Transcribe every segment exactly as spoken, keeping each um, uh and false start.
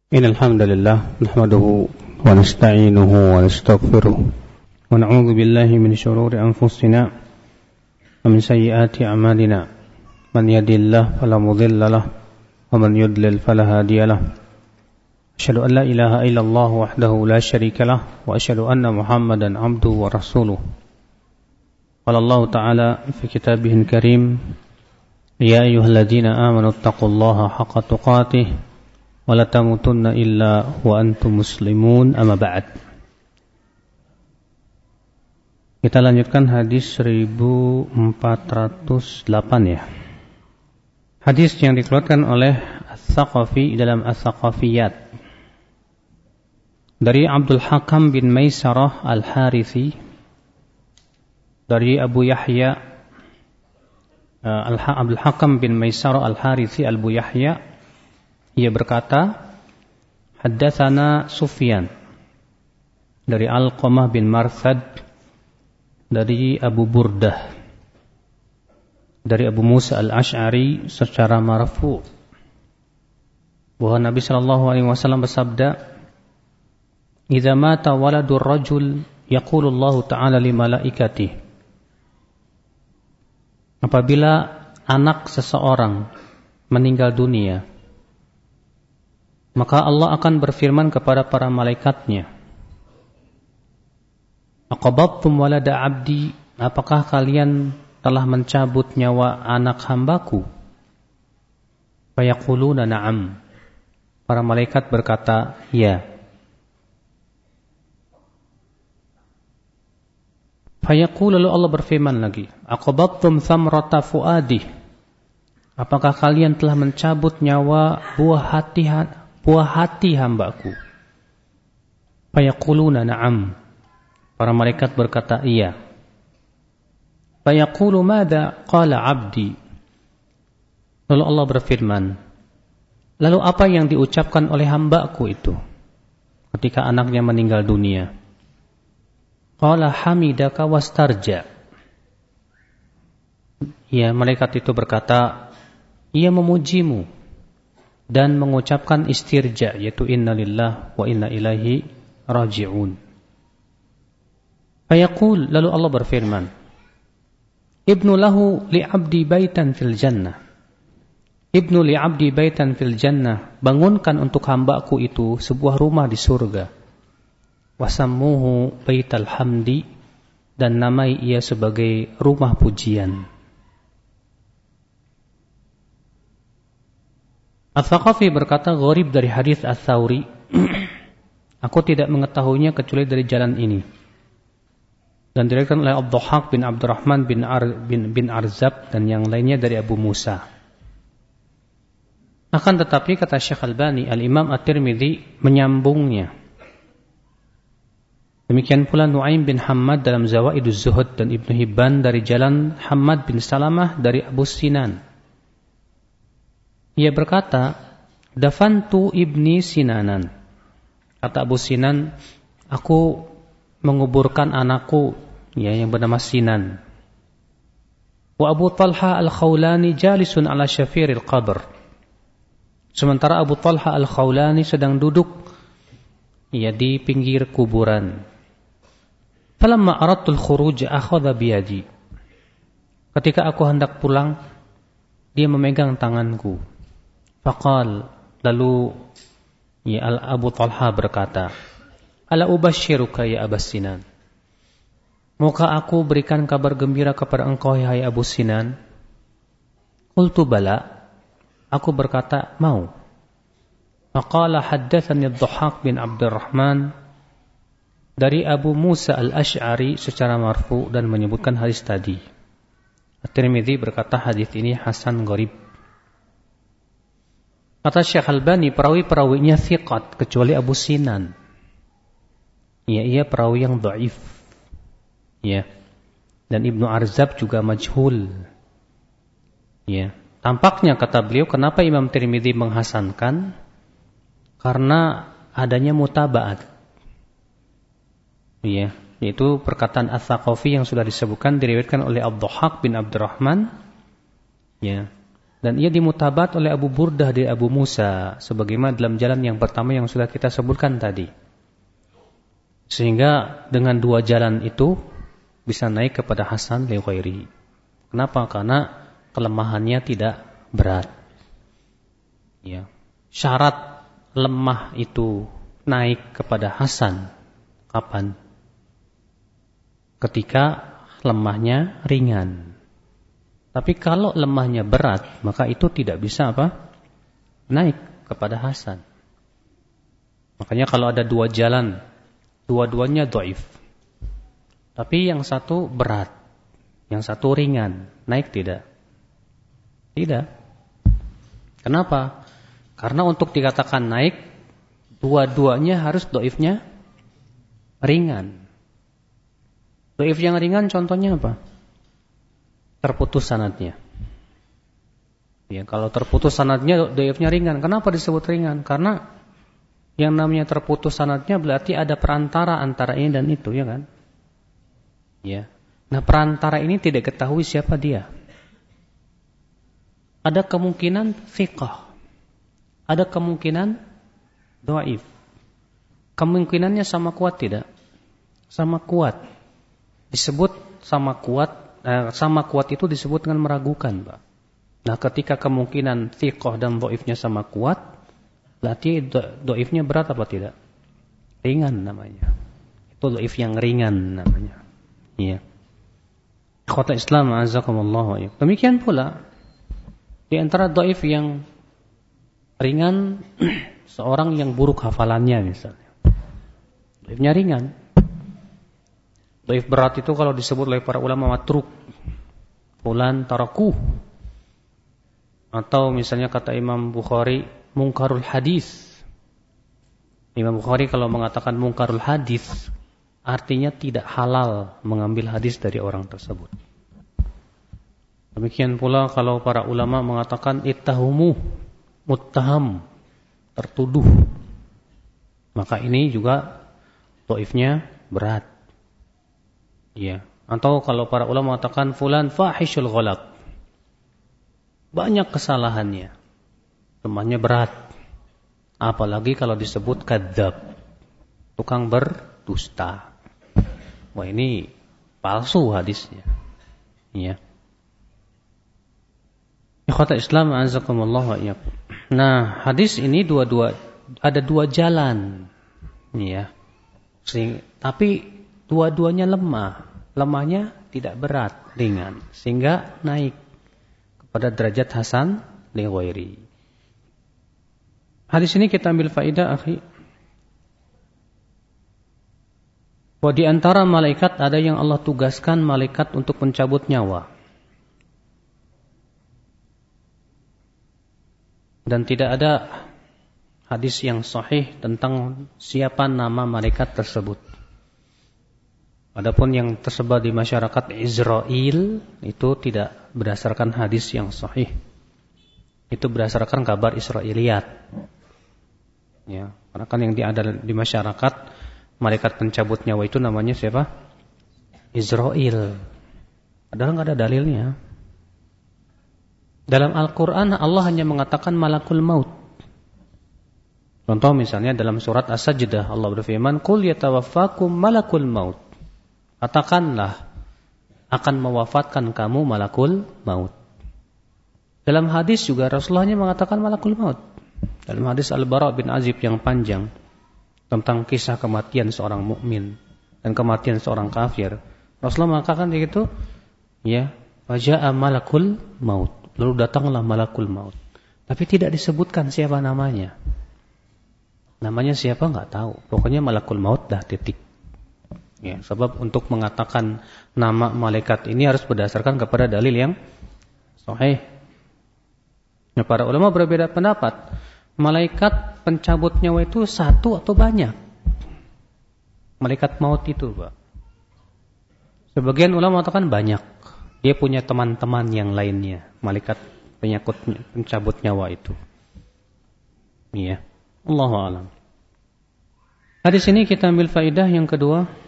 إن الحمد لله نحمده ونستعينه ونستغفره ونعوذ بالله من شرور أنفسنا ومن سيئات أعمالنا من يهده الله فلا مضل له ومن يضلل فلا هادي له أشهد أن لا إله إلا الله وحده لا شريك له وأشهد أن محمدا عبده ورسوله قال الله تعالى في كتابه الكريم يا أيها الذين آمنوا اتقوا الله حق تقاته ولا تموتن إلا وأنتم مسلمون أما بعد. Kita lanjutkan hadis seribu empat ratus delapan ya. Hadis yang dikeluarkan oleh As-Saqafi dalam As-Saqafiyat dari Abdul Hakam bin Maisarah Al-Harithi, dari Abu Yahya uh, Abdul Hakam bin Maisarah Al-Harithi Abu Yahya. Ia berkata, Haddatsana Sufyan dari Alqamah bin Marthad dari Abu Burdah dari Abu Musa Al-Ash'ari secara marfu' bahwa Nabi sallallahu alaihi wasallam bersabda, "Idza mata waladur rajul yaqulu Allah Ta'ala li malaikatihi." Apabila anak seseorang meninggal dunia, maka Allah akan berfirman kepada para malaikatnya, "Aqabadtum walada abdi?" Apakah kalian telah mencabut nyawa anak hambaku? Fayaquluna na'am. Para malaikat berkata, ya. Fayaqulu, lalu Allah berfirman lagi, "Aqabadtum thamrata fuadi?" Apakah kalian telah mencabut nyawa buah hati buah hati hambaku? Fayaquluna na'am. Para malaikat berkata, iya. Fayaqulu madza qala 'abdi? Lalu Allah berfirman, lalu apa yang diucapkan oleh hambaku itu ketika anaknya meninggal dunia? Qala hamidaka wastarja. Ya, malaikat itu berkata, ia memujimu dan mengucapkan istirja, yaitu inna lillah wa inna ilaihi raji'un. Fayaqul, lalu Allah berfirman, ibnu lahu li'abdi baitan fil jannah. Ibnu li'abdi baitan fil jannah, bangunkan untuk hambaku itu sebuah rumah di surga. Wasammuhu baital hamdi, dan namai ia sebagai rumah pujian. Al-Thaqafi berkata, gharib dari hadis Ats-Tsauri, aku tidak mengetahuinya kecuali dari jalan ini. Dan diriwayatkan oleh Abdullah bin Abdurrahman bin, Ar, bin, bin Arzab dan yang lainnya dari Abu Musa. Akan tetapi kata Syekh Albani, Al-Imam At-Tirmidzi menyambungnya. Demikian pula Nu'aim bin Hammad dalam Zawaiduz Zuhud dan Ibnu Hibban dari jalan Hammad bin Salamah dari Abu Sinan. Ia berkata, dafantu ibni Sinanan. Kata Abu Sinan, aku menguburkan anakku ya, yang bernama Sinan. Wa Abu Talha Al-Khawlani jalisun ala syafiril qabr. Sementara Abu Talha Al-Khawlani sedang duduk ya, di pinggir kuburan. Falamma aradtul khuruj akhadha biyadi. Ketika aku hendak pulang, dia memegang tanganku. Faqal, lalu ya Abu Talha berkata, ala ubashiruka ya Abu Sinan, maukah aku berikan kabar gembira kepada engkau hai Abu Sinan? Qultu bala, aku berkata mau. Faqala haddatsani Ad-Dhahhak bin Abdurrahman dari Abu Musa Al-Ash'ari secara marfu dan menyebutkan hadis tadi. At-Tirmidzi berkata hadis ini hasan gharib. Kata Syekh Albani, perawi-perawinya thiqat kecuali Abu Sinan. Ya, ia perawi yang dhaif. Ya. Dan Ibnu Arzab juga majhul. Ya. Tampaknya kata beliau, kenapa Imam Tirmidzi menghasankan? Karena adanya mutaba'at. Ya, yaitu perkataan Ats-Tsaqafi yang sudah disebutkan diriwayatkan oleh Abdullah bin Abdurrahman. Ya. Dan ia dimutabat oleh Abu Burdah dari Abu Musa, sebagaimana dalam jalan yang pertama yang sudah kita sebutkan tadi. Sehingga dengan dua jalan itu bisa naik kepada Hasan li ghairihi. Kenapa? Karena kelemahannya tidak berat. Ya. Syarat lemah itu naik kepada Hasan kapan? Ketika lemahnya ringan. Tapi kalau lemahnya berat, maka itu tidak bisa apa? Naik kepada Hasan. Makanya kalau ada dua jalan, dua-duanya dhaif. Tapi yang satu berat, yang satu ringan, naik tidak? Tidak. Kenapa? Karena untuk dikatakan naik, dua-duanya harus dhaifnya ringan. Dhaif yang ringan contohnya apa? Terputus sanadnya. Ya, kalau terputus sanadnya dhaifnya ringan. Kenapa disebut ringan? Karena yang namanya terputus sanadnya berarti ada perantara antara ini dan itu, ya kan? Ya. Nah, perantara ini tidak ketahui siapa dia. Ada kemungkinan thiqah. Ada kemungkinan dhaif. Kemungkinannya sama kuat tidak? Sama kuat. Disebut sama kuat. Nah, sama kuat itu disebut dengan meragukan, Pak. Nah, ketika kemungkinan thiqah dan dhaifnya sama kuat, berarti dhaifnya berat apa tidak? Ringan namanya. Itu dhaif yang ringan namanya. Iya. Ikhwatul Islam azakumullah wa iyyakum. Demikian pula di antara dhaif yang ringan seorang yang buruk hafalannya misalnya. Dhaifnya ringan. Dhaif berat itu kalau disebut oleh para ulama matruk, fulan taraku. Atau misalnya kata Imam Bukhari, mungkarul hadis. Imam Bukhari kalau mengatakan mungkarul hadis, artinya tidak halal mengambil hadis dari orang tersebut. Demikian pula kalau para ulama mengatakan ittahumu, muttaham, tertuduh. Maka ini juga dhaifnya berat. Ya, atau kalau para ulama mengatakan fulan fahishul ghalaq. Banyak kesalahannya. Lemahnya berat. Apalagi kalau disebut kadzab. Tukang berdusta. Wah, ini palsu hadisnya. Ya. Ikhwatul Islam azakumullah wa iyyakum. Nah, hadis ini dua-dua ada dua jalan. Ya. Sehingga, tapi dua-duanya lemah. Lemahnya tidak berat, ringan. Sehingga naik kepada derajat Hasan li ghairi. Hadis ini kita ambil faedah, akhi. Bahwa di antara malaikat ada yang Allah tugaskan malaikat untuk mencabut nyawa. Dan tidak ada hadis yang sahih tentang siapa nama malaikat tersebut. Adapun yang tersebar di masyarakat Israel itu tidak berdasarkan hadis yang sahih. Itu berdasarkan kabar Israiliyat. Ya, karena kan yang ada di masyarakat malaikat pencabut nyawa itu namanya siapa? Israel. Padahal enggak ada dalilnya. Dalam Al-Qur'an Allah hanya mengatakan malakul maut. Contoh misalnya dalam surat As-Sajdah Allah berfirman, "Qul yatawaffakum malakul maut." Katakanlah akan mewafatkan kamu malakul maut. Dalam hadis juga Rasulullah mengatakan malakul maut. Dalam hadis Al-Bara bin Azib yang panjang tentang kisah kematian seorang mukmin dan kematian seorang kafir, Rasulullah mengatakan begitu, ya, faja'a malakul maut. Lalu datanglah malakul maut. Tapi tidak disebutkan siapa namanya. Namanya siapa enggak tahu. Pokoknya malakul maut dah, titik. Ya, sebab untuk mengatakan nama malaikat ini harus berdasarkan kepada dalil yang sahih. Nah, para ulama berbeda pendapat. Malaikat pencabut nyawa itu satu atau banyak? Malaikat maut itu, Pak. Sebagian ulama mengatakan banyak. Dia punya teman-teman yang lainnya, malaikat penyakut pencabut nyawa itu. Iya. Allahu a'lam. Hadis ini kita ambil faedah yang kedua.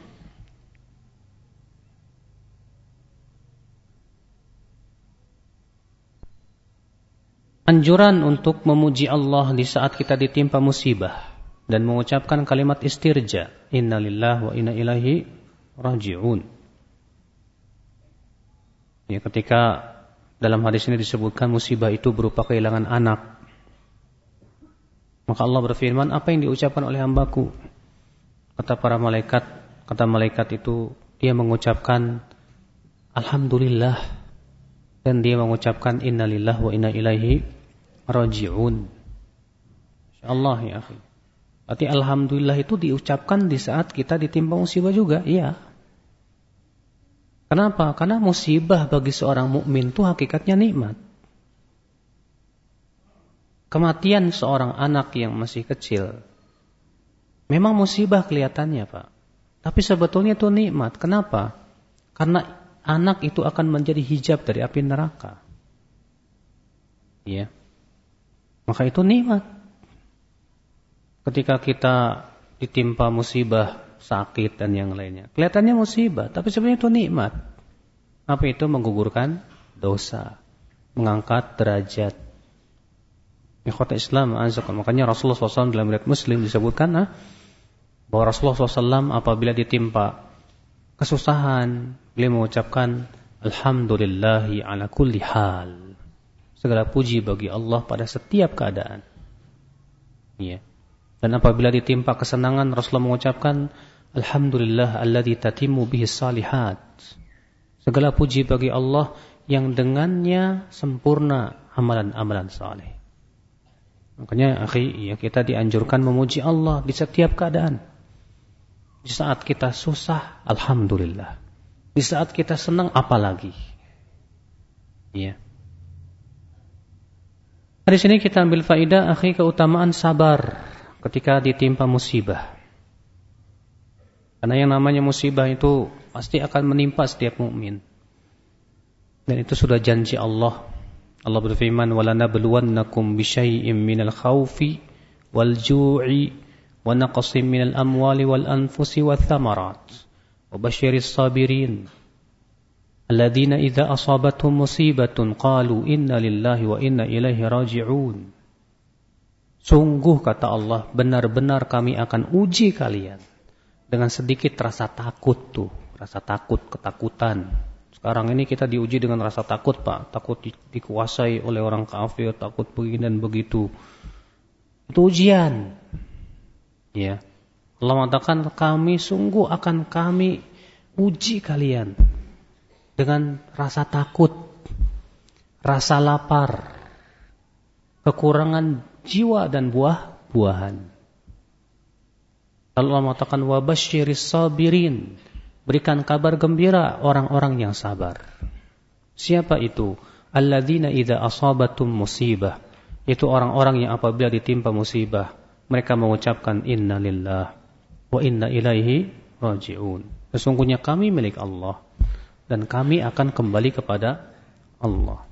anjuran untuk memuji Allah di saat kita ditimpa musibah dan mengucapkan kalimat istirja, inna lillahi wa inna ilaihi raji'un. Ya, ketika dalam hadis ini disebutkan musibah itu berupa kehilangan anak, maka Allah berfirman, apa yang diucapkan oleh hambaku? Kata para malaikat, kata malaikat itu, dia mengucapkan alhamdulillah, dan dia mengucapkan inna lillahi wa inna ilaihi raji'un. Insyaallah ya akhi. Berarti alhamdulillah itu diucapkan di saat kita ditimpa musibah juga, iya. Kenapa? Karena musibah bagi seorang mukmin itu hakikatnya nikmat. Kematian seorang anak yang masih kecil memang musibah kelihatannya, Pak. Tapi sebetulnya itu nikmat. Kenapa? Karena anak itu akan menjadi hijab dari api neraka. Ya. Maka itu nikmat. Ketika kita ditimpa musibah, sakit dan yang lainnya, kelihatannya musibah, tapi sebenarnya itu nikmat. Apa itu? Menggugurkan dosa, mengangkat derajat. Ikhwata Islam, azakum. Makanya Rasulullah shallallahu alaihi wasallam dalam riwayat Muslim disebutkan ah, bahwa Rasulullah shallallahu alaihi wasallam apabila ditimpa kesusahan, beliau mengucapkan alhamdulillahi ala kulli hal. Segala puji bagi Allah pada setiap keadaan. Ya. Dan apabila ditimpa kesenangan, Rasulullah mengucapkan alhamdulillah alladzi tatimmu bihi salihat. Segala puji bagi Allah yang dengannya sempurna amalan-amalan saleh. Makanya akhi, ya, kita dianjurkan memuji Allah di setiap keadaan. Di saat kita susah, alhamdulillah. Di saat kita senang, apalagi. Ya. Di sini kita ambil faedah akhi, keutamaan sabar ketika ditimpa musibah. Karena yang namanya musibah itu pasti akan menimpa setiap mukmin. Dan itu sudah janji Allah. Allah berfirman, "Walanabluwannakum bisyai'im minal khaufi wal ju'i wa naqsin minal amwali wal anfusi wath thamarat. Wa basyiris sabirin. Alladzina idza asabatuhum musibatun qalu inna lillahi wa inna ilaihi raji'un." Sungguh kata Allah, benar-benar kami akan uji kalian dengan sedikit rasa takut tuh, rasa takut, ketakutan. Sekarang ini kita diuji dengan rasa takut, Pak. Takut di, dikuasai oleh orang kafir, takut begini dan begitu. Itu ujian. Ya. Allah mengatakan, kami sungguh akan kami uji kalian dengan rasa takut, rasa lapar, kekurangan jiwa dan buah-buahan. Allah mengatakan wabasyiris sabirin, berikan kabar gembira orang-orang yang sabar. Siapa itu? Alladzina idza asabatum musibah, itu orang-orang yang apabila ditimpa musibah mereka mengucapkan inna lillah wa inna ilaihi raji'un. Sesungguhnya kami milik Allah dan kami akan kembali kepada Allah.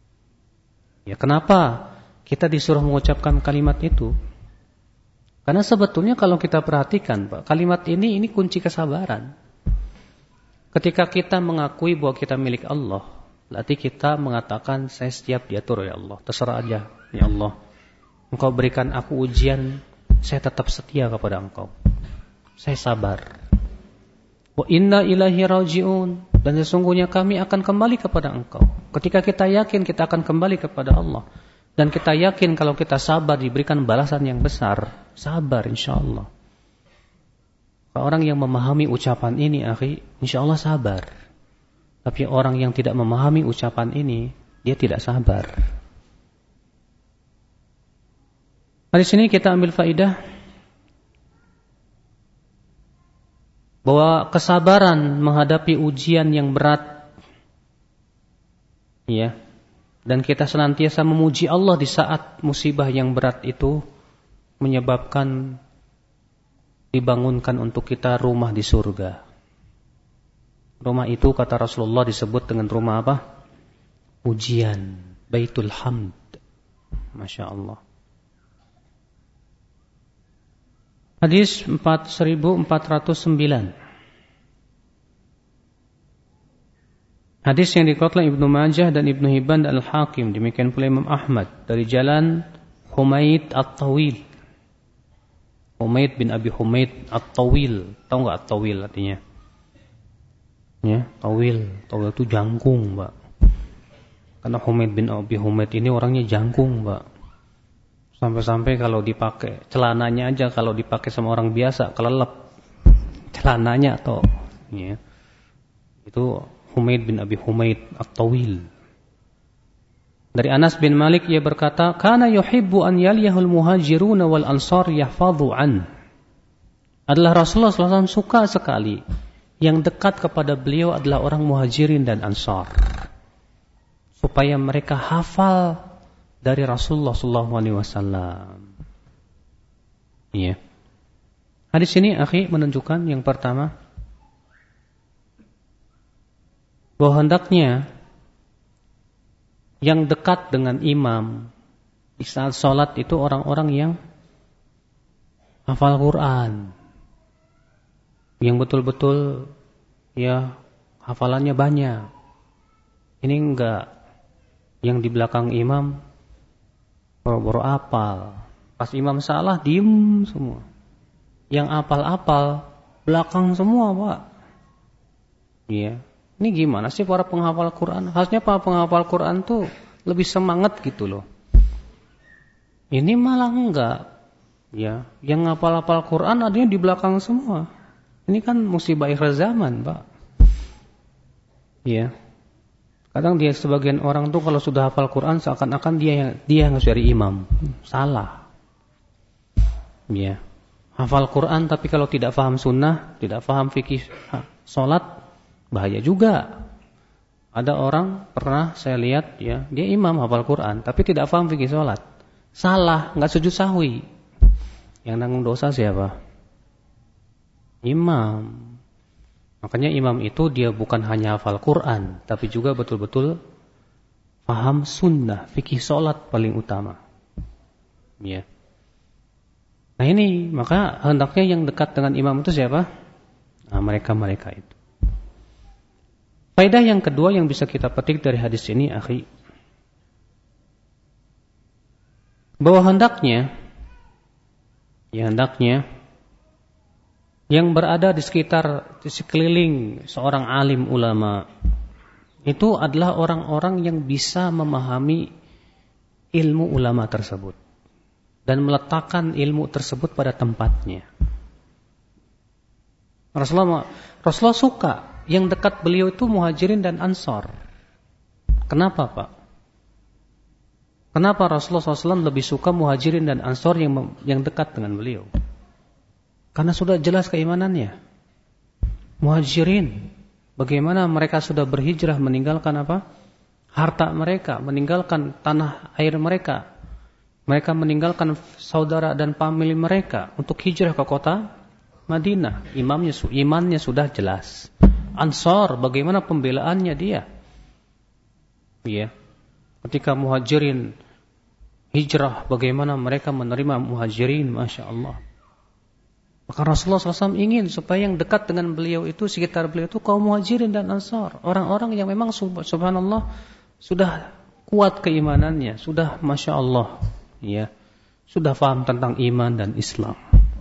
Ya, kenapa kita disuruh mengucapkan kalimat itu? Karena sebetulnya kalau kita perhatikan, Pak, kalimat ini ini kunci kesabaran. Ketika kita mengakui bahwa kita milik Allah, berarti kita mengatakan saya siap diatur ya Allah, terserah aja ya Allah. Engkau berikan aku ujian, saya tetap setia kepada Engkau. Saya sabar. Wa inna ilaihi raji'un, dan sesungguhnya kami akan kembali kepada Engkau. Ketika kita yakin kita akan kembali kepada Allah, dan kita yakin kalau kita sabar diberikan balasan yang besar, sabar insyaallah. Orang yang memahami ucapan ini, akhi, insyaallah sabar. Tapi orang yang tidak memahami ucapan ini, dia tidak sabar. Di sini kita ambil faidah bahwa kesabaran menghadapi ujian yang berat, ya, dan kita senantiasa memuji Allah di saat musibah yang berat itu menyebabkan dibangunkan untuk kita rumah di surga. Rumah itu kata Rasulullah disebut dengan rumah apa? Ujian, Baitul Hamd. Masya Allah. Hadis empat ribu empat ratus sembilan. Hadis yang dikeluarkan Ibnu Majah dan Ibnu Hibban dan Al-Hakim, demikian pula Imam Ahmad dari jalan Humaid At-Tawil. Humaid bin Abi Humaid At-Tawil. Tahu enggak At-Tawil artinya? Ya, Tawil. Tawil itu jangkung, Mbak. Karena Humaid bin Abi Humaid ini orangnya jangkung, Mbak. Sampai-sampai kalau dipakai celananya aja, kalau dipakai sama orang biasa kelelep celananya atau ya. Itu Humaid bin Abi Humaid At-Tawil. Dari Anas bin Malik ia berkata, "Kana yuhibbu an yaliyahul muhajirun wal ansar yahfadhu an." Adalah Rasulullah shallallahu alaihi wasallam suka sekali yang dekat kepada beliau adalah orang muhajirin dan ansar, supaya mereka hafal dari Rasulullah shallallahu alaihi wasallam. Iya. Hadis ini akhi menunjukkan yang pertama bahwa hendaknya yang dekat dengan imam di saat sholat itu orang-orang yang hafal Quran, yang betul-betul ya hafalannya banyak. Ini enggak yang di belakang imam boro-boro apal, pas imam salah diem semua. Yang apal-apal belakang semua, Pak. Iya. Ini gimana sih para penghafal Quran? Harusnya para penghafal Quran tuh lebih semangat gitu loh. Ini malah enggak. Ya, yang ngapal-hafal Quran adanya di belakang semua. Ini kan musibah akhir zaman, Pak. Iya. Kadang dia sebagian orang tuh kalau sudah hafal Quran seakan-akan dia yang dia yang harus jadi imam. Salah. Iya. Hafal Quran tapi kalau tidak paham sunnah, tidak paham fikih salat, bahaya juga. Ada orang pernah saya lihat ya, dia imam hafal Quran tapi tidak paham fikih salat. Salah, enggak sujud sahwi. Yang nanggung dosa siapa? Imam. Makanya imam itu dia bukan hanya hafal Quran, tapi juga betul-betul paham sunnah, fikih salat paling utama. Ya. Nah ini, maka hendaknya yang dekat dengan imam itu siapa? Nah, mereka-mereka itu. Faedah yang kedua yang bisa kita petik dari hadis ini, akhi, bahwa hendaknya, ya hendaknya yang berada di sekitar, di sekeliling seorang alim ulama itu adalah orang-orang yang bisa memahami ilmu ulama tersebut dan meletakkan ilmu tersebut pada tempatnya. Rasulullah, Rasulullah suka yang dekat beliau itu muhajirin dan ansar. Kenapa, Pak? Kenapa Rasulullah shallallahu alaihi wasallam lebih suka muhajirin dan ansar yang yang dekat dengan beliau? Karena sudah jelas keimanannya. Muhajirin, bagaimana mereka sudah berhijrah meninggalkan apa? Harta mereka, meninggalkan tanah air mereka. Mereka meninggalkan saudara dan famili mereka untuk hijrah ke kota Madinah. Imamnya, imannya sudah jelas. Ansar, bagaimana pembelaannya dia? Ya. Ketika muhajirin hijrah, bagaimana mereka menerima muhajirin, Masya Allah. Maka Rasulullah shallallahu alaihi wasallam ingin supaya yang dekat dengan beliau itu, sekitar beliau itu kaum muhajirin dan ansar. Orang-orang yang memang subhanallah sudah kuat keimanannya, sudah Masya Allah. Ya, sudah paham tentang iman dan Islam.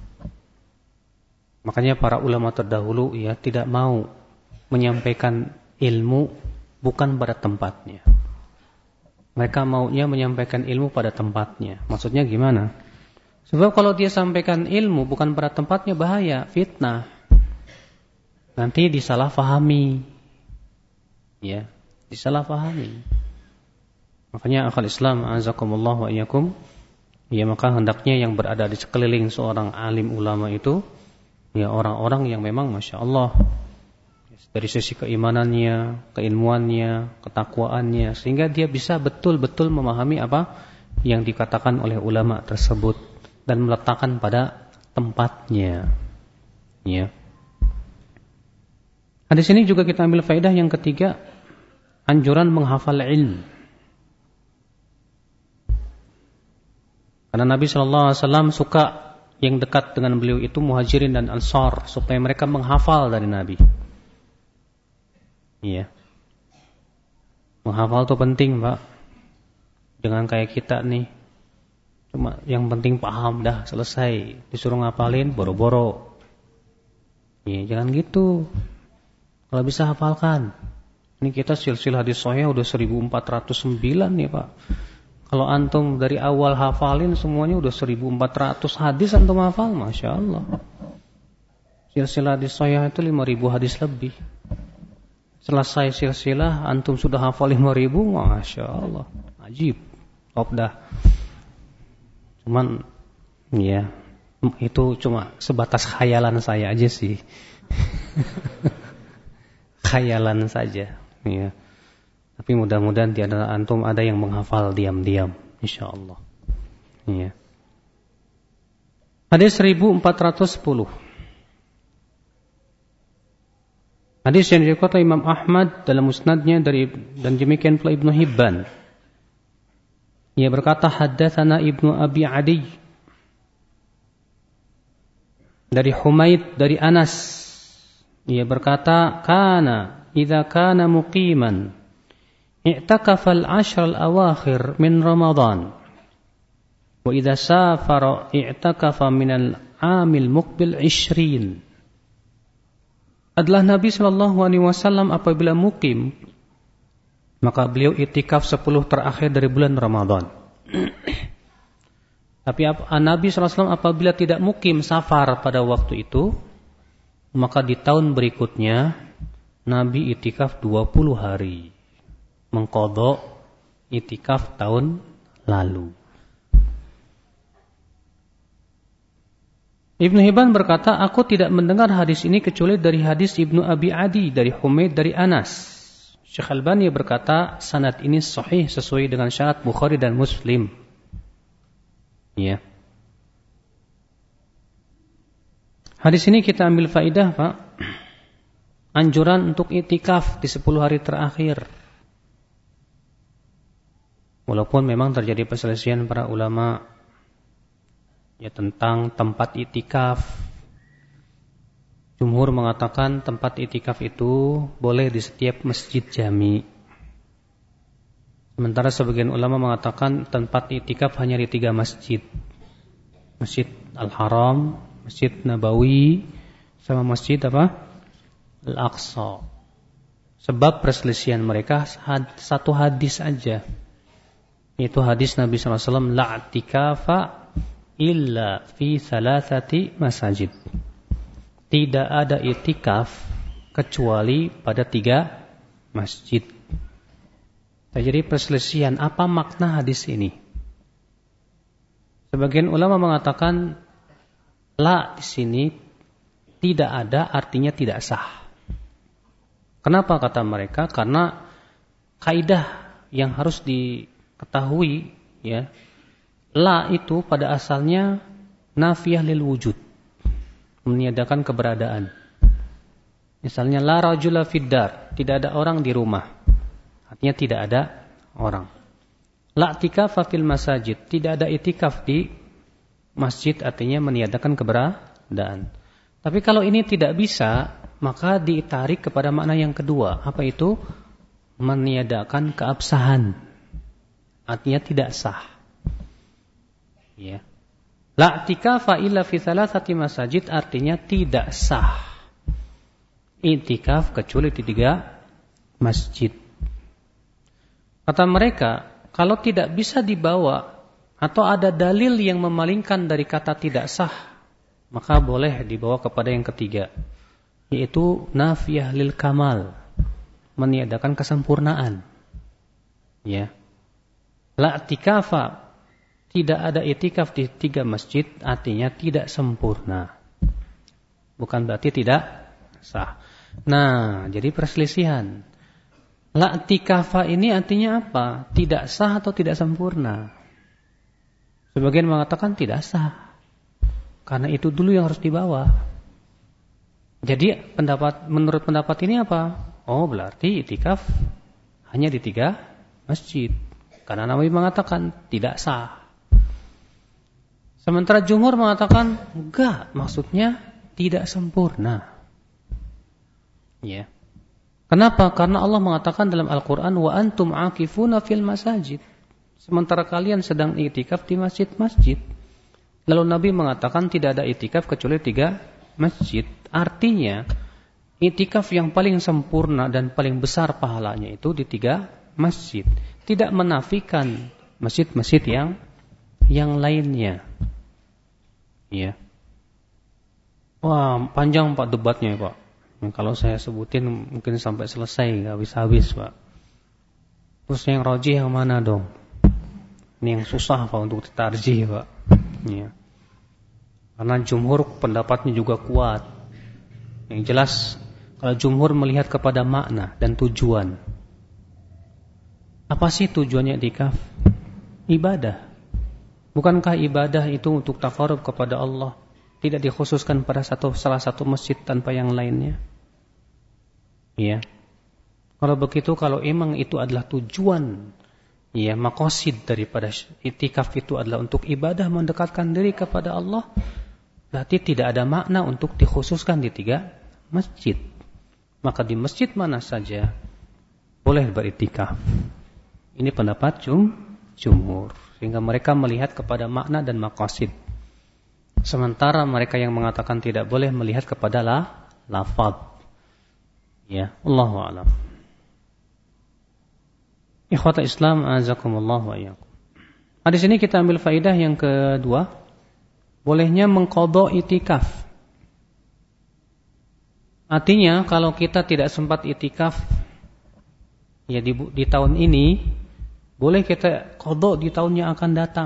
Makanya para ulama terdahulu ya tidak mau menyampaikan ilmu bukan pada tempatnya. Mereka maunya menyampaikan ilmu pada tempatnya. Maksudnya gimana? Sebab kalau dia sampaikan ilmu bukan pada tempatnya bahaya, fitnah. Nanti disalahfahami. Ya, disalahfahami. Makanya akal Islam azakumullah wa iyyakum. Ya, maka hendaknya yang berada di sekeliling seorang alim ulama itu ya orang-orang yang memang Masya Allah dari sisi keimanannya, keilmuannya, ketakwaannya, sehingga dia bisa betul-betul memahami apa yang dikatakan oleh ulama tersebut dan meletakkan pada tempatnya. Ya. Hadis ini juga kita ambil faedah yang ketiga, anjuran menghafal ilmu. Karena Nabi shallallahu alaihi wasallam suka yang dekat dengan beliau itu muhajirin dan ansar supaya mereka menghafal dari Nabi. Iya. Menghafal itu penting, Pak. Jangan kayak kita nih. Cuma yang penting paham dah, selesai. Disuruh ngapalin, boro-boro. Ya, jangan gitu. Kalau bisa hafalkan. Ini kita silsilah hadis shahih udah seribu empat ratus sembilan nih, Pak. Kalau antum dari awal hafalin semuanya udah seribu empat ratus hadis antum hafal, Masya Allah. Silsilah hadis shahih itu lima ribu hadis lebih. Selesai silsilah antum sudah hafal lima ribu, Masya Allah. Ajib. Top dah. Cuman ya itu cuma sebatas khayalan saya aja sih. Khayalan saja, ya. Tapi mudah-mudahan di antara antum ada yang menghafal diam-diam, insyaallah. Ya. Hadis seribu empat ratus sepuluh. Hadis yang diriwayatkan Imam Ahmad dalam musnadnya dari dan demikian pula Ibnu Hibban. Ia berkata, haddatsana Ibnu Abi Adi dari Humaid dari Anas. Ia berkata, kana idza kana muqiman i'takafa al-ashr al-awakhir min Ramadan wa idza safara i'takafa min al-'am al-muqbil ishrin. Adalah Nabi sallallahu alaihi wasallam apabila mukim maka beliau itikaf sepuluh terakhir dari bulan Ramadan. Tapi Nabi sallallahu alaihi wasallam apabila tidak mukim safar pada waktu itu, maka di tahun berikutnya Nabi itikaf dua puluh hari, mengqadha itikaf tahun lalu. Ibnu Hibban berkata, aku tidak mendengar hadis ini kecuali dari hadis Ibnu Abi Adi dari Humaid dari Anas. Syekh Albani berkata, sanad ini sahih sesuai dengan syarat Bukhari dan Muslim. Ya. Hadis ini kita ambil faidah, Pak. Anjuran untuk itikaf di sepuluh hari terakhir. Walaupun memang terjadi perselisihan para ulama ya tentang tempat itikaf. Jumhur mengatakan tempat itikaf itu boleh di setiap masjid jami. Sementara sebagian ulama mengatakan tempat itikaf hanya di tiga masjid. Masjid Al-Haram, Masjid Nabawi, sama Masjid apa? Al-Aqsa. Sebab perselisihan mereka satu hadis aja. Itu hadis Nabi sallallahu alaihi wasallam, la i'tikafa illa fi thalathati masajid. Tidak ada itikaf kecuali pada tiga masjid. Jadi perselisihan apa makna hadis ini? Sebagian ulama mengatakan la di sini tidak ada artinya tidak sah. Kenapa kata mereka? Karena kaidah yang harus diketahui ya, la itu pada asalnya nafiyah lil wujud. Meniadakan keberadaan. Misalnya la rajula fid dar, tidak ada orang di rumah. Artinya tidak ada orang. La i'tikafa fil masajid, tidak ada itikaf di masjid, artinya meniadakan keberadaan. Tapi kalau ini tidak bisa, maka ditarik kepada makna yang kedua. Apa itu? Meniadakan keabsahan. Artinya tidak sah. Ya. La i'tikafa illa fi thalathati masajid artinya tidak sah i'tikaf kecuali di tiga masjid. Kata mereka, kalau tidak bisa dibawa atau ada dalil yang memalingkan dari kata tidak sah, maka boleh dibawa kepada yang ketiga, yaitu nafiyah lil kamal, meniadakan kesempurnaan. Ya. La i'tikafa, tidak ada itikaf di tiga masjid, artinya tidak sempurna. Bukan berarti tidak sah. Nah, jadi perselisihan. La i'tikafa ini artinya apa? Tidak sah atau tidak sempurna? Sebagian mengatakan tidak sah. Karena itu dulu yang harus dibawa. Jadi pendapat menurut pendapat ini apa? Oh, berarti itikaf hanya di tiga masjid. Karena Nabi mengatakan tidak sah. Sementara jumhur mengatakan enggak, maksudnya tidak sempurna. Ya. Kenapa? Karena Allah mengatakan dalam Al-Quran, wa antum akifuna fil masajid. Sementara kalian sedang itikaf di masjid-masjid. Lalu Nabi mengatakan tidak ada itikaf kecuali tiga masjid. Artinya, itikaf yang paling sempurna dan paling besar pahalanya itu di tiga masjid. Tidak menafikan masjid-masjid yang yang lainnya. Ya. Wah, panjang Pak debatnya Pak. Kalau saya sebutin mungkin sampai selesai, nggak habis-habis Pak. Terus yang rajih yang mana dong? Ini yang susah Pak untuk ditarjih Pak. Ya. Karena jumhur pendapatnya juga kuat. Yang jelas kalau jumhur melihat kepada makna dan tujuan. Apa sih tujuannya i'tikaf? Ibadah. Bukankah ibadah itu untuk taqarrub kepada Allah? Tidak dikhususkan pada satu salah satu masjid tanpa yang lainnya? Ya. Kalau begitu, kalau emang itu adalah tujuan, ya, maqasid daripada i'tikaf itu adalah untuk ibadah mendekatkan diri kepada Allah, berarti tidak ada makna untuk dikhususkan di tiga masjid. Maka di masjid mana saja boleh beriktikaf. Ini pendapat jum, jumhur. Sehingga mereka melihat kepada makna dan maqasid. Sementara mereka yang mengatakan tidak boleh melihat kepada la, lafaz. Ya, Allahu a'lam. Ikhwata Islam, azakumullah wa iyyakum. Hadis ini kita ambil faidah yang kedua. Bolehnya mengqadha i'tikaf. Artinya kalau kita tidak sempat i'tikaf ya di, di tahun ini, boleh kita qadha di tahun yang akan datang.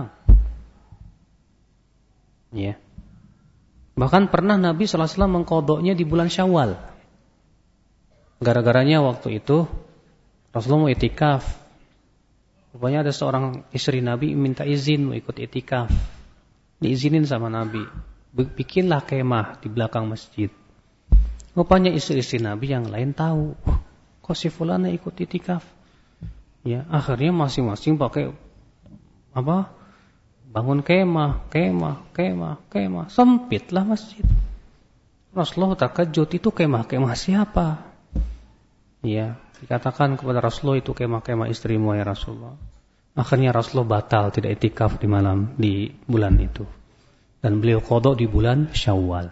Ya. Bahkan pernah Nabi sallallahu alaihi wasallam mengqadhanya di bulan Syawal. Gara-garanya waktu itu Rasulullah mau i'tikaf. Rupanya ada seorang istri Nabi minta izin mau ikut i'tikaf. Diizinin sama Nabi. Bikinlah kemah di belakang masjid. Rupanya istri-istri Nabi yang lain tahu, kok si fulana ikut i'tikaf. Ya, akhirnya masing-masing pakai apa? Bangun kemah, kemah, kemah, kemah. Sempitlah masjid. Rasulullah terkejut, itu kemah-kemah siapa? Ya, dikatakan kepada Rasulullah itu kemah-kemah istrimu ya Rasulullah. Akhirnya Rasulullah batal tidak i'tikaf di malam di bulan itu. Dan beliau qadha di bulan Syawal.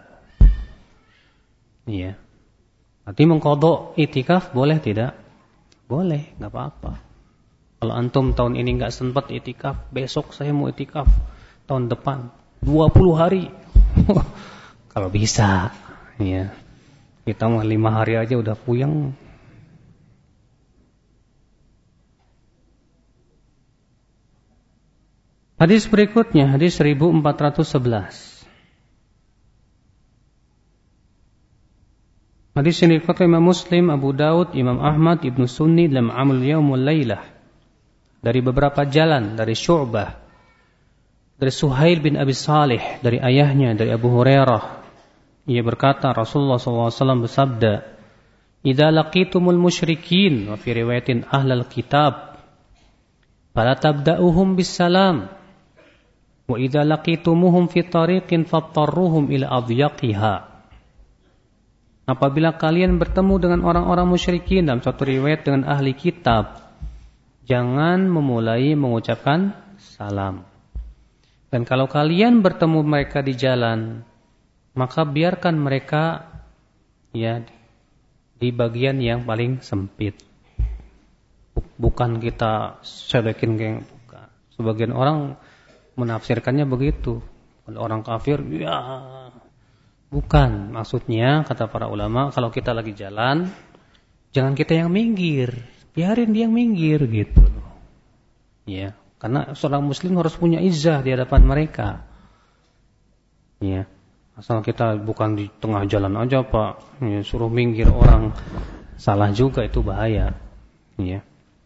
Iya. Berarti mengqadha i'tikaf boleh tidak? Boleh, enggak apa-apa. Kalau antum tahun ini enggak sempat i'tikaf, besok saya mau i'tikaf tahun depan dua puluh hari. Kalau bisa, ya. Kita mah lima hari aja udah puyeng. Hadis berikutnya, hadis seribu empat ratus sebelas. Hadis ini diriwayatkan Imam Muslim, Abu Daud, Imam Ahmad, Ibnu Sunni dalam Amal Yaumul Lailah. Dari beberapa jalan, dari Syu'bah, dari Suhail bin Abi Salih, dari ayahnya, dari Abu Hurairah. Ia berkata, Rasulullah sallallahu alaihi wasallam bersabda, "Idza laqitumul musyrikin," wa fi riwayatin ahlal kitab, "fala tabda'uhum bis salam. Wa idza laqitumuhum fi tariqin fattarruhum ila adyaqiha." Apabila kalian bertemu dengan orang-orang musyrikin, dalam satu riwayat dengan ahli kitab, jangan memulai mengucapkan salam. Dan kalau kalian bertemu mereka di jalan, maka biarkan mereka ya di bagian yang paling sempit. Bukan kita sedekin geng. Sebagian orang menafsirkannya begitu. Orang kafir, ya, bukan. Maksudnya, kata para ulama, kalau kita lagi jalan, jangan kita yang minggir, biarin dia yang minggir gitu. Ya, karena seorang muslim harus punya izzah di hadapan mereka. Ya, asal kita bukan di tengah jalan aja Pak, ya, suruh minggir orang, salah juga, itu bahaya. Ya.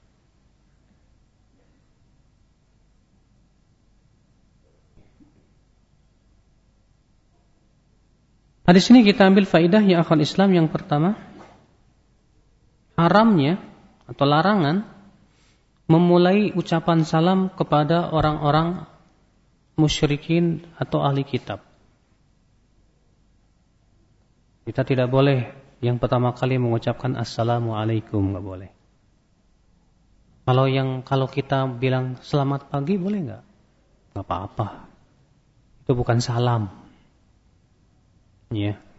Hadis ini kita ambil faidah ya akhwal Islam yang pertama, haramnya atau larangan memulai ucapan salam kepada orang-orang musyrikin atau ahli kitab. Kita tidak boleh yang pertama kali mengucapkan assalamualaikum, nggak boleh. Kalau yang kalau kita bilang selamat pagi boleh nggak? Nggak apa-apa. Itu bukan salam. Ya.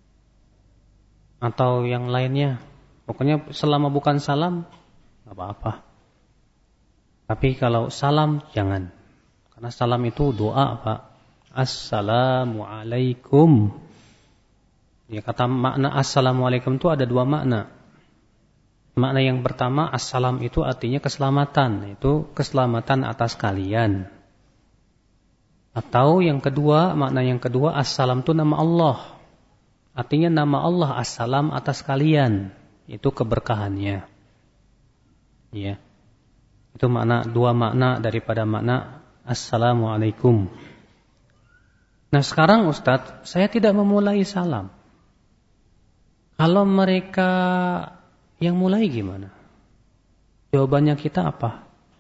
Atau yang lainnya. Pokoknya selama bukan salam nggak apa-apa. Tapi kalau salam jangan. Karena salam itu doa, Pak. Assalamualaikum. Ya, kata makna assalamualaikum itu ada dua makna. Makna yang pertama, assalam itu artinya keselamatan, itu keselamatan atas kalian. Atau yang kedua, makna yang kedua, assalam itu nama Allah. Artinya nama Allah assalam atas kalian, itu keberkahannya. Ya. Itu makna dua makna daripada makna assalamualaikum. Nah, sekarang Ustadz, saya tidak memulai salam. Kalau mereka yang mulai gimana? Jawabannya kita apa?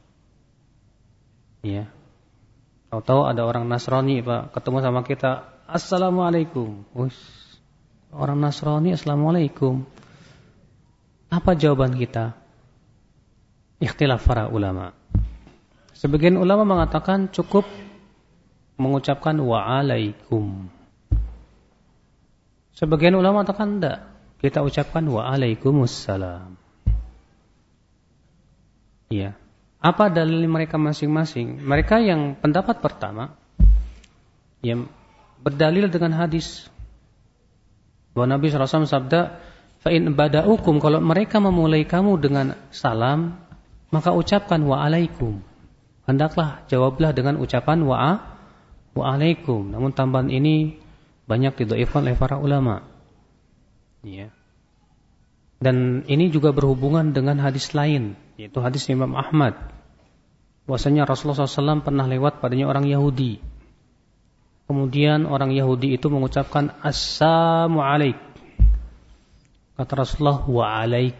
Ya. Tahu-tahu ada orang Nasrani, Pak, ketemu sama kita, assalamualaikum. Ush, orang Nasrani assalamualaikum. Apa jawaban kita? Ikhtilaf para ulama. Sebagian ulama mengatakan cukup mengucapkan wa'alaikum. Sebagian ulama mengatakan tidak. Kita ucapkan wa'alaikumussalam. Iya. Apa dalil mereka masing-masing? Mereka yang pendapat pertama yang berdalil dengan hadis bahwa Nabi shallallahu alaihi wasallam sabda, "Fa in bada'ukum," kalau mereka memulai kamu dengan salam, maka ucapkan wa'alaikum. Hendaklah jawablah dengan ucapan wa'a wa'alaikum. Namun tambahan ini banyak didhaifkan oleh para ulama. Ya. Dan ini juga berhubungan dengan hadis lain, yaitu hadis Imam Ahmad. Bahwasanya Rasulullah shallallahu alaihi wasallam pernah lewat padanya orang Yahudi. Kemudian orang Yahudi itu mengucapkan assalamu alaik. Kata Rasulullah wa alaik.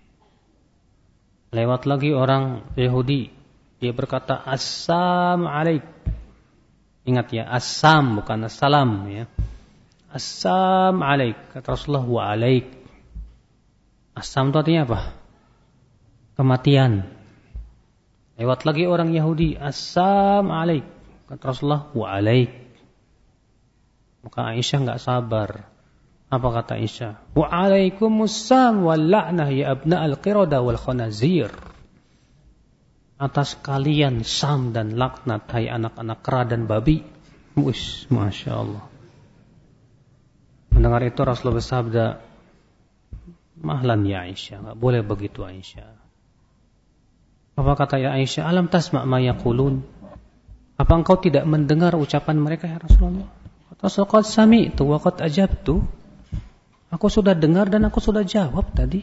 Lewat lagi orang Yahudi, dia berkata assalamu alaik. Ingat ya, assam bukan assalam ya. Assam alaik. Kata Rasulullah wa alaik. Assam itu artinya apa? Kematian. Lewat lagi orang Yahudi, assam alaik. Kata Rasulullah wa alaik. Maka Aisyah enggak sabar. Apa kata Aisyah? Wa alaikumussalam wal la'nah ya abna al-qirada wal khanazir. Atas kalian sam dan laknat, hai anak-anak kera dan babi. Wush, Masya Allah. Mendengar itu Rasulullah bersabda, mahlan ya Aisyah, enggak boleh begitu Aisyah. Apa kata ya Aisyah? Alam tasma' ma yaqulun. Apa engkau tidak mendengar ucapan mereka ya Rasulullah? Kata Rasulullah, qad sami'tu wa qad ajabtu. Aku sudah dengar dan aku sudah jawab tadi.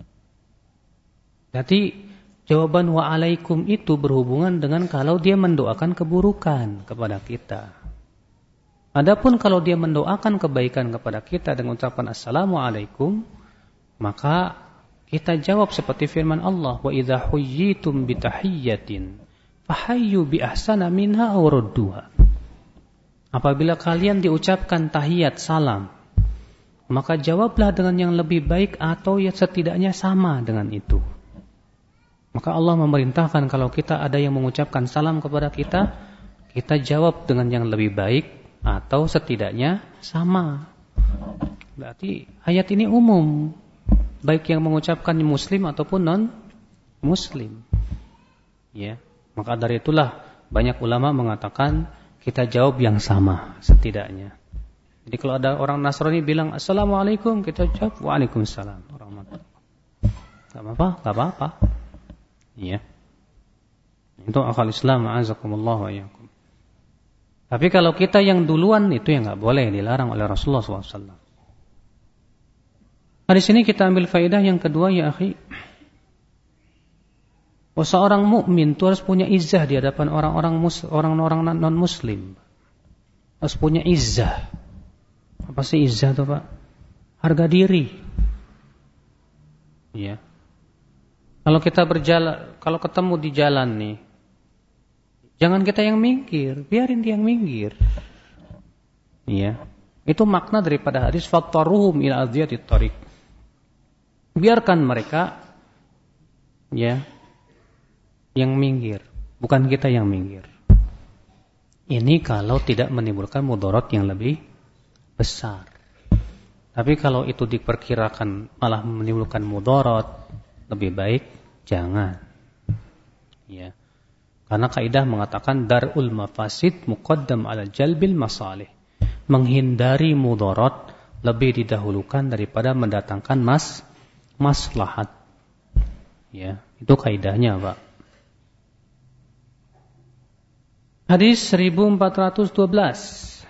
Jadi jawaban wa'alaikum itu berhubungan dengan kalau dia mendoakan keburukan kepada kita. Adapun kalau dia mendoakan kebaikan kepada kita dengan ucapan assalamualaikum, maka kita jawab seperti firman Allah, wa idza huyyitum bi tahiyyatin fahayyu bi ahsana minha aw rudduha. Apabila kalian diucapkan tahiyat salam, maka jawablah dengan yang lebih baik atau ya setidaknya sama dengan itu. Maka Allah memerintahkan kalau kita ada yang mengucapkan salam kepada kita, kita jawab dengan yang lebih baik atau setidaknya sama. Berarti ayat ini umum, baik yang mengucapkan muslim ataupun non muslim. Ya, maka dari itulah banyak ulama mengatakan kita jawab yang sama setidaknya. Jadi kalau ada orang Nasrani bilang assalamualaikum, kita jawab waalaikumsalam warahmatullahi wabarakatuh. Enggak apa-apa, enggak apa-apa. Iya. Itu akal Islam, a'azakumullah wa iyyakum. Tapi kalau kita yang duluan itu yang enggak boleh, dilarang oleh Rasulullah shallallahu alaihi wasallam. Nah, di sini kita ambil faedah yang kedua ya akhi. Oh, seorang mukmin itu harus punya izzah di hadapan orang-orang mus- orang-orang non-muslim. Harus punya izzah. Apa sih izzah itu, Pak? Harga diri. Ya. Kalau kita berjalan, kalau ketemu di jalan nih, jangan kita yang minggir, biarin dia yang minggir. Iya. Itu makna daripada hadis fattaruhum ila adhiyatit thariq. Biarkan mereka ya yang minggir, bukan kita yang minggir. Ini kalau tidak menimbulkan mudarat yang lebih besar. Tapi kalau itu diperkirakan malah menimbulkan mudarat, lebih baik jangan. Ya. Karena kaidah mengatakan darul mafasid muqaddam ala jalbil masalih. Menghindari mudarat lebih didahulukan daripada mendatangkan mas maslahat. Ya, itu kaidahnya, Pak. Hadis seribu empat ratus dua belas.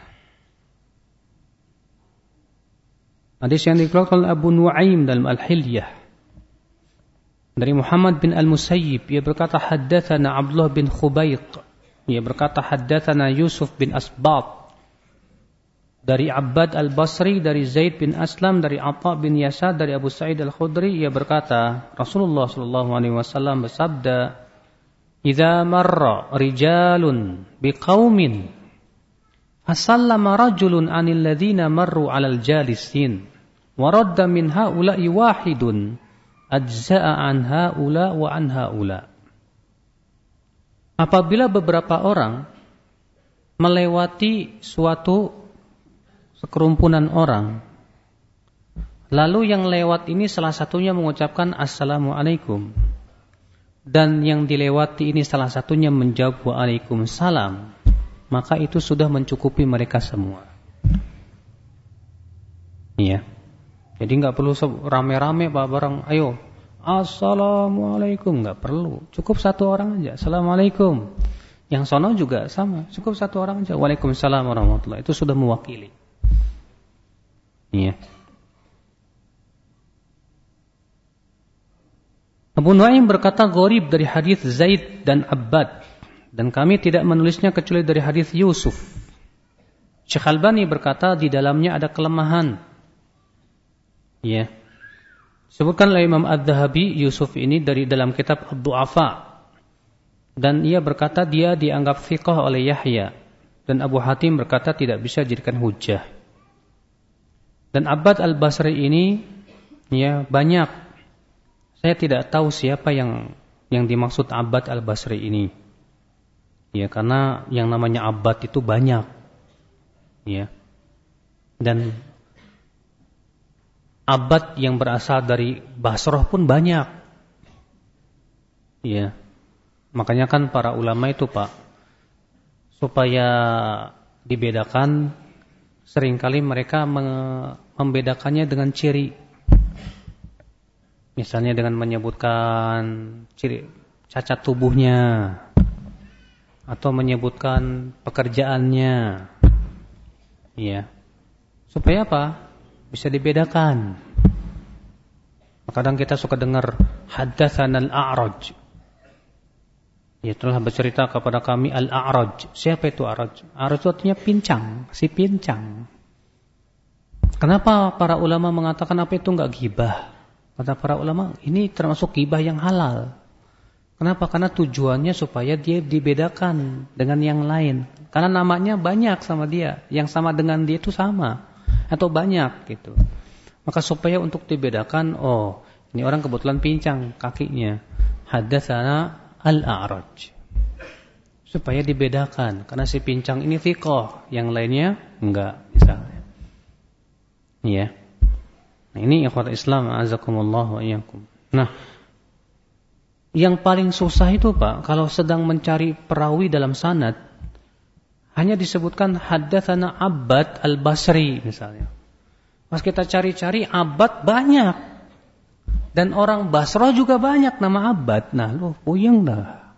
Hadis yang dikeluarkan oleh Abu Nuaim dalam Al-Hilyah. Dari Muhammad bin Al-Musayyib, ia berkata haddatsana Abdullah bin Khubayq. Ia berkata haddatsana Yusuf bin Asbat. Dari Abbad Al-Basri, dari Zaid bin Aslam, dari Atha bin Yasar, dari Abu Sa'id Al-Khudri, ia berkata, Rasulullah sallallahu alaihi wasallam bersabda, "Idza marra rijalun biqaumin fasallama rajulun 'anil ladzina marru 'alal jalisin wa radda min haula'i wahidun ajza'a an haula wa an haula." Apabila beberapa orang melewati suatu sekerumpunan orang, lalu yang lewat ini salah satunya mengucapkan Assalamualaikum, dan yang dilewati ini salah satunya menjawab Waalaikumsalam, maka itu sudah mencukupi mereka semua. Iya. Jadi nggak perlu rame-rame pak bareng, ayo Assalamualaikum, nggak perlu. Cukup satu orang aja, Assalamualaikum. Yang sono juga sama, cukup satu orang aja, Waalaikumsalam warahmatullahi. Itu sudah mewakili. Iya. Abu Nuaim berkata gharib dari hadis Zaid dan Abbad, dan kami tidak menulisnya kecuali dari hadis Yusuf. Syekh Albani berkata di dalamnya ada kelemahan. Ya. Sebutkan oleh Imam Adz-Dzahabi Yusuf ini dari dalam kitab Ad-Du'afa, dan ia berkata dia dianggap thiqah oleh Yahya, dan Abu Hatim berkata tidak bisa dijadikan hujjah. Dan Abbad Al-Basri ini ya banyak. Saya tidak tahu siapa yang yang dimaksud Abbad Al-Basri ini. Ya, karena yang namanya Abbad itu banyak. Ya. Dan Abbad yang berasal dari Basrah pun banyak. Ya. Makanya kan para ulama itu, Pak, supaya dibedakan, seringkali mereka membedakannya dengan ciri. Misalnya dengan menyebutkan ciri cacat tubuhnya, atau menyebutkan pekerjaannya. Iya. Supaya apa? Bisa dibedakan. Kadang kita suka dengar haddatsanal A'raj. Ya, telah bercerita kepada kami Al-A'raj. Siapa itu A'raj? A'raj itu artinya pincang, si pincang. Kenapa para ulama mengatakan apa itu enggak ghibah? Kata para ulama, ini termasuk ghibah yang halal. Kenapa? Karena tujuannya supaya dia dibedakan dengan yang lain. Karena namanya banyak sama dia, yang sama dengan dia itu sama atau banyak gitu. Maka supaya untuk dibedakan, oh, ini orang kebetulan pincang kakinya. Haddatsana Al-A'raj. Supaya dibedakan, karena si pincang ini thiqah, yang lainnya enggak, misalnya. Iya. Nah, ini ikhwat Islam, azakumullah wa iyyakum. Nah, yang paling susah itu, Pak, kalau sedang mencari perawi dalam sanad, hanya disebutkan haddatsana Abbad Al-Basri misalnya. Pas kita cari-cari Abbad banyak. Dan orang Basrah juga banyak nama Abbad. Nah, lu puyeng dah.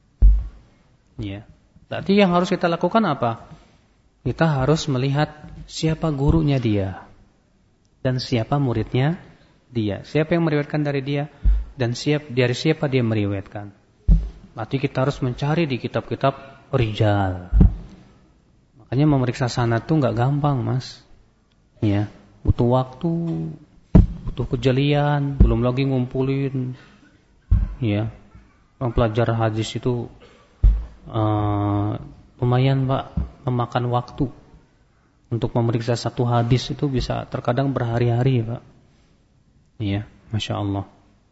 Ya. Berarti yang harus kita lakukan apa? Kita harus melihat siapa gurunya dia dan siapa muridnya dia. Siapa yang meriwayatkan dari dia dan siap dari siapa dia meriwayatkan. Berarti kita harus mencari di kitab-kitab rijal. Makanya memeriksa sanad itu enggak gampang, Mas. Ya, butuh waktu, butuh kejelian, belum lagi ngumpulin. Ya. Orang pelajar hadis itu uh, lumayan, Pak, memakan waktu. Untuk memeriksa satu hadis itu bisa terkadang berhari-hari, Pak. Ya. Masya Allah.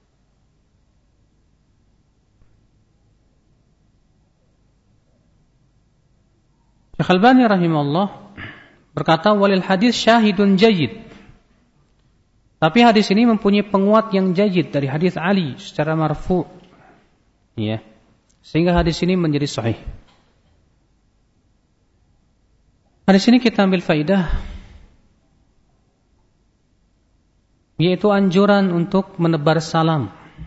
Syekh Al-Albani rahimahullah berkata, walil hadis syahidun jayyid. Tapi hadis ini mempunyai penguat yang jayyid dari hadis Ali secara marfu'. Ya. Sehingga hadis ini menjadi sahih. Hadis ini kita ambil faidah, yaitu anjuran untuk menebar salam.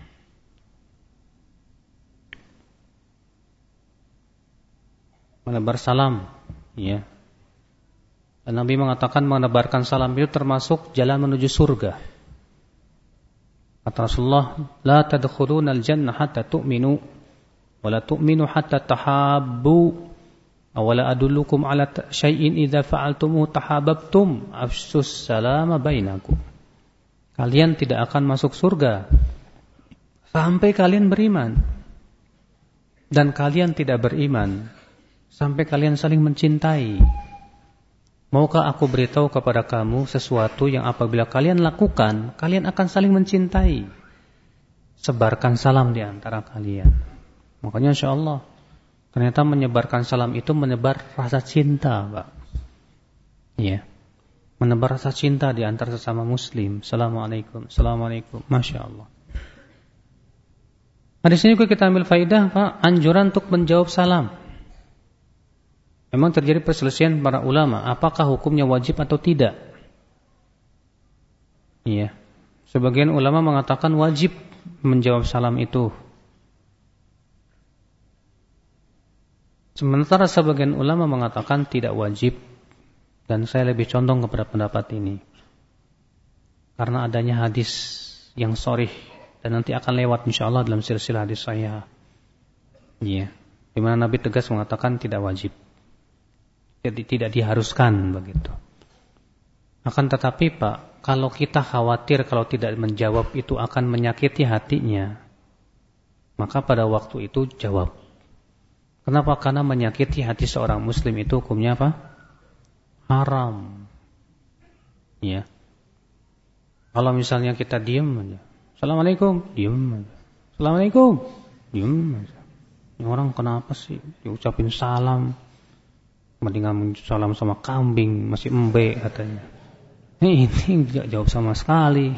Menebar salam, ya. Dan Nabi mengatakan menebarkan salam itu termasuk jalan menuju surga. Kata Rasulullah, la tadkhulunal jannah hatta tu'minu wa la tu'minu hatta tahabbu. Awala adullukum ala syai'in idza fa'altumu tahabbtum afsus salama bainakum. Kalian tidak akan masuk surga sampai kalian beriman, dan kalian tidak beriman sampai kalian saling mencintai. Maukah aku beritahu kepada kamu sesuatu yang apabila kalian lakukan, kalian akan saling mencintai? Sebarkan salam di antara kalian. Makanya insyaallah ternyata menyebarkan salam itu menebar rasa cinta, Pak. Iya. Menebar rasa cinta di antara sesama muslim. Assalamualaikum, Assalamualaikum. Masya Allah. Nah, di sini kita ambil faidah, Pak, anjuran untuk menjawab salam. Memang terjadi perselisihan para ulama, apakah hukumnya wajib atau tidak? Iya. Sebagian ulama mengatakan wajib menjawab salam itu. Sementara sebagian ulama mengatakan tidak wajib, dan saya lebih condong kepada pendapat ini karena adanya hadis yang sharih dan nanti akan lewat insyaallah dalam silsilah hadis sahih. Iya, di mana Nabi tegas mengatakan tidak wajib. Jadi tidak diharuskan begitu. Akan tetapi Pak, kalau kita khawatir kalau tidak menjawab itu akan menyakiti hatinya, maka pada waktu itu jawab. Kenapa? Karena menyakiti hati seorang muslim itu hukumnya apa? Haram. Ya. Kalau misalnya kita diam aja. Assalamualaikum, diam aja. Assalamualaikum, diam aja. Ini orang kenapa sih diucapin salam? Mendingan salam sama kambing, masih embe katanya. Ini enggak jawab sama sekali.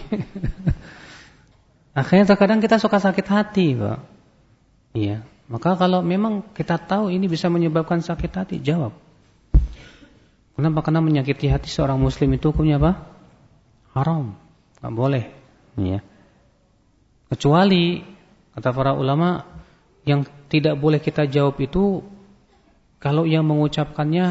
Akhirnya terkadang kita suka sakit hati, Pak. Iya. Maka kalau memang kita tahu ini bisa menyebabkan sakit hati, jawab. Kenapa? Karena menyakiti hati seorang muslim itu hukumnya apa? Haram. Enggak boleh. Ya. Kecuali, kata para ulama, yang tidak boleh kita jawab itu kalau yang mengucapkannya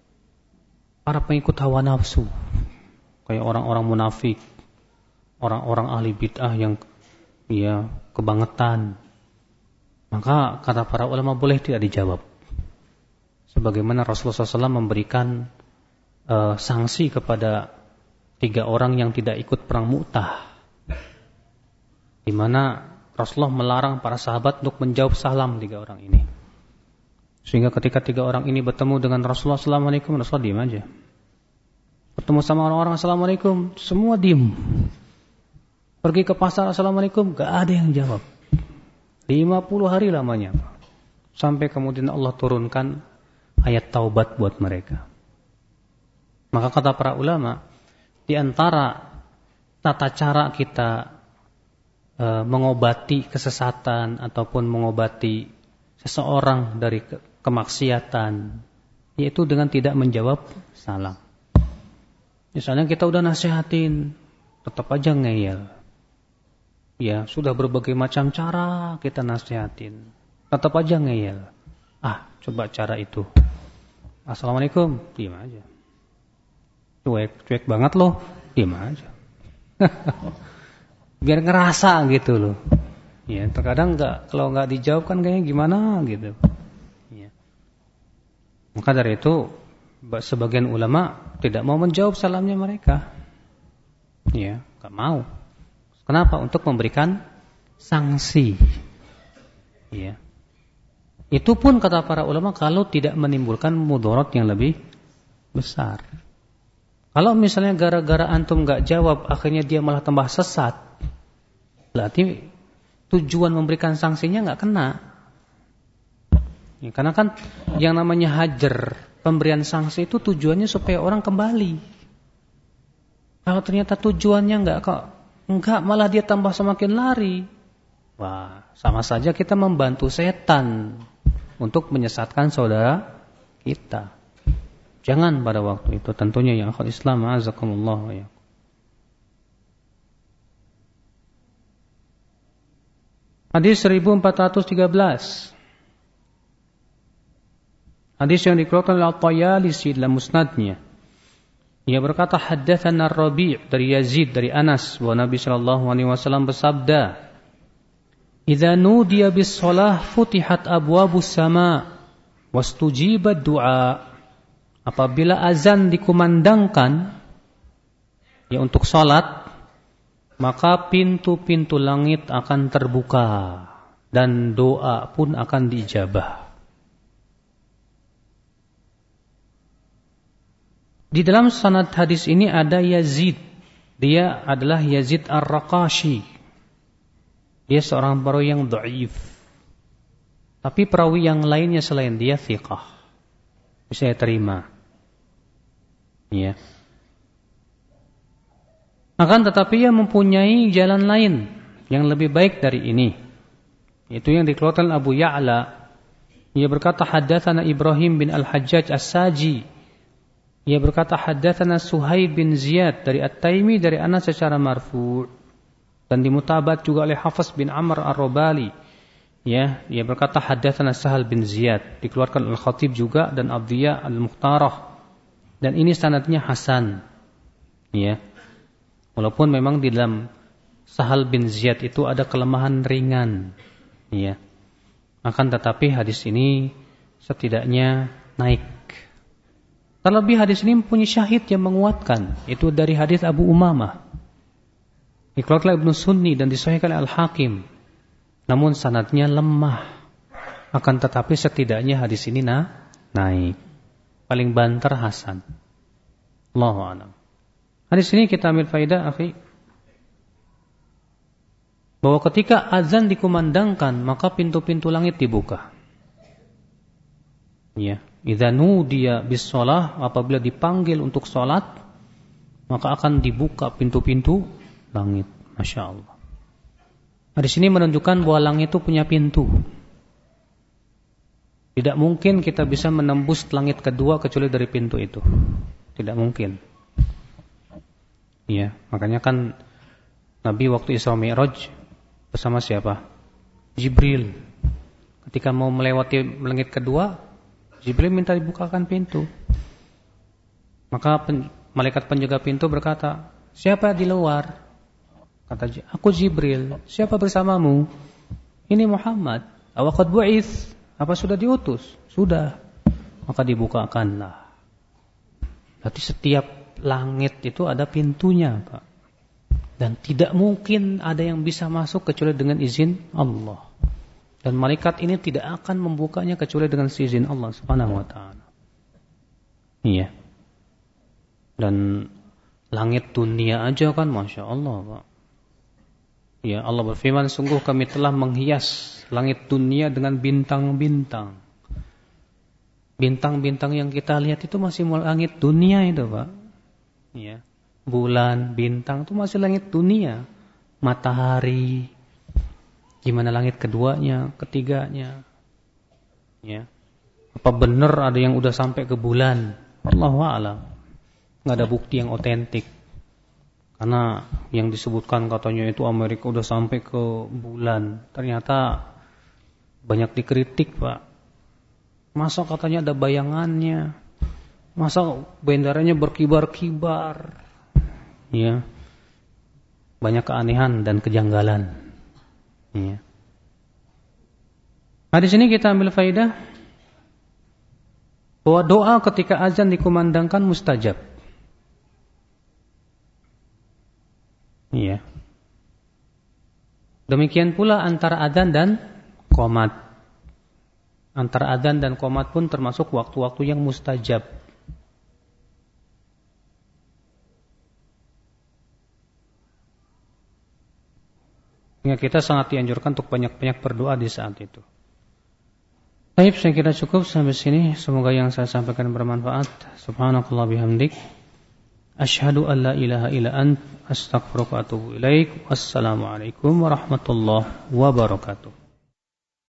para pengikut hawa nafsu. Kayak orang-orang munafik, orang-orang ahli bid'ah yang ya kebangetan. Maka kata para ulama boleh tidak dijawab. Sebagaimana Rasulullah shallallahu alaihi wasallam memberikan uh, sanksi kepada tiga orang yang tidak ikut perang Mu'tah, di mana Rasulullah melarang para sahabat untuk menjawab salam tiga orang ini. Sehingga ketika tiga orang ini bertemu dengan Rasulullah, Assalamualaikum, Rasulullah diam aja. Bertemu sama orang-orang, Assalamualaikum, semua diam. Pergi ke pasar, Assalamualaikum, gak ada yang jawab. lima puluh hari lamanya. Sampai kemudian Allah turunkan ayat taubat buat mereka. Maka kata para ulama, di antara tata cara kita e, mengobati kesesatan ataupun mengobati seseorang dari ke- kemaksiatan, yaitu dengan tidak menjawab salam. Misalnya kita udah nasihatin, tetap aja ngeyel. Ya, sudah berbagai macam cara kita nasihatin, tetap aja ngeyel. Ah, coba cara itu. Assalamualaikum, diam aja. Cuek, cuek banget loh, diam aja. Biar ngerasa gitu loh. Ya, terkadang enggak, kalau enggak dijawab kan kayaknya gimana gitu. Ya. Maka dari itu sebagian ulama tidak mau menjawab salamnya mereka. Ya, enggak mau. Kenapa? Untuk memberikan sanksi. Ya. Itu pun kata para ulama kalau tidak menimbulkan mudarat yang lebih besar. Kalau misalnya gara-gara antum gak jawab akhirnya dia malah tambah sesat, berarti tujuan memberikan sanksinya nggak kena. Ya, karena kan yang namanya hajar, pemberian sanksi itu tujuannya supaya orang kembali. Kalau ternyata tujuannya nggak kok, nggak, malah dia tambah semakin lari. Wah, sama saja kita membantu setan untuk menyesatkan saudara kita. Jangan pada waktu itu, tentunya ya akhwat Islam, azakumullah ya. Hadis seribu empat ratus tiga belas. Hadis yang dikeluarkan oleh At-Tayalisi dalam musnadnya. Ia berkata, haddatsana Ar-Rabi' dari Yazid dari Anas bahwa Nabi sallallahu alaihi wasallam bersabda, "Idza nudiya bis-shalah futihat abwabus sama' wastujibat du'a." Apabila azan dikumandangkan ya untuk salat, maka pintu-pintu langit akan terbuka dan doa pun akan diijabah. Di dalam sanad hadis ini ada Yazid. Dia adalah Yazid Ar-Raqashi. Dia seorang perawi yang dhaif. Tapi perawi yang lainnya selain dia thiqah, bisa terima. Ya. Akan tetapi ia mempunyai jalan lain yang lebih baik dari ini. Itu yang dikeluarkan Abu Ya'la. Ia berkata, haddatsana Ibrahim bin Al-Hajjaj As-Saji. Ia berkata, haddatsana Suhaib bin Ziyad dari At-Taimi dari Anas secara marfu', dan dimutabat juga oleh Hafiz bin Amr Ar-Robali. Ya, ia berkata, haddatsana Sahal bin Ziyad, dikeluarkan oleh Khatib juga dan Abdiyah Al-Mukhtarah. Dan ini sanadnya hasan. Ya. Walaupun memang di dalam Sahal bin Ziyad itu ada kelemahan ringan. Ya. Akan tetapi hadis ini setidaknya naik. Terlebih hadis ini mempunyai syahid yang menguatkan, itu dari hadis Abu Umamah. Dikeluarkan oleh Ibnu Sunni dan disahihkan oleh Al-Hakim. Namun sanadnya lemah. Akan tetapi setidaknya hadis ini nah, naik. Paling banter hasan. Allahu a'lam. Hadis ini kita ambil faedah, akhi, bahwa ketika azan dikumandangkan, maka pintu-pintu langit dibuka. Ya, idza nudiya bis-shalah, apabila dipanggil untuk salat, maka akan dibuka pintu-pintu langit. Masya Allah. Hadis ini menunjukkan bahwa langit itu punya pintu. Tidak mungkin kita bisa menembus langit kedua kecuali dari pintu itu. Tidak mungkin. Ya, makanya kan Nabi waktu Isra Mi'raj bersama siapa? Jibril. Ketika mau melewati langit kedua, Jibril minta dibukakan pintu. Maka pen, malaikat penjaga pintu berkata, "Siapa di luar?" Kata, "Aku Jibril." "Siapa bersamamu?" "Ini Muhammad." "Awaqad bu'its?" "Apa sudah diutus?" "Sudah." Maka dibukakanlah. Berarti setiap langit itu ada pintunya, Pak. Dan tidak mungkin ada yang bisa masuk kecuali dengan izin Allah. Dan malaikat ini tidak akan membukanya kecuali dengan izin Allah Subhanahu wa taala. Iya. Dan langit dunia aja kan Masya Allah, Pak. Ya, Allah berfirman, sungguh kami telah menghias langit dunia dengan bintang-bintang. Bintang-bintang yang kita lihat itu masih langit dunia itu, Pak. Ya. Bulan, bintang itu masih langit dunia. Matahari, gimana langit keduanya, ketiganya. Ya. Apa benar ada yang udah sampai ke bulan? Allahu a'lam. Enggak ada bukti yang otentik. Karena yang disebutkan katanya itu Amerika udah sampai ke bulan. Ternyata banyak dikritik, Pak. Masa katanya ada bayangannya? Masa benderanya berkibar-kibar? Ya. Banyak keanehan dan kejanggalan. Ya. Nah, di sini kita ambil faedah bahwa doa ketika azan dikumandangkan mustajab. Iya. Demikian pula antara adzan dan qomat. Antara adzan dan qomat pun termasuk waktu-waktu yang mustajab. Sehingga kita sangat dianjurkan untuk banyak-banyak berdoa di saat itu. Baik, saya kira cukup sampai sini. Semoga yang saya sampaikan bermanfaat. Subhanakallah bihamdik. Asyhadu an la ilaha illa ant. Astaghfiruka wa atubu ilaik. Wassalamualaikum warahmatullahi wabarakatuh.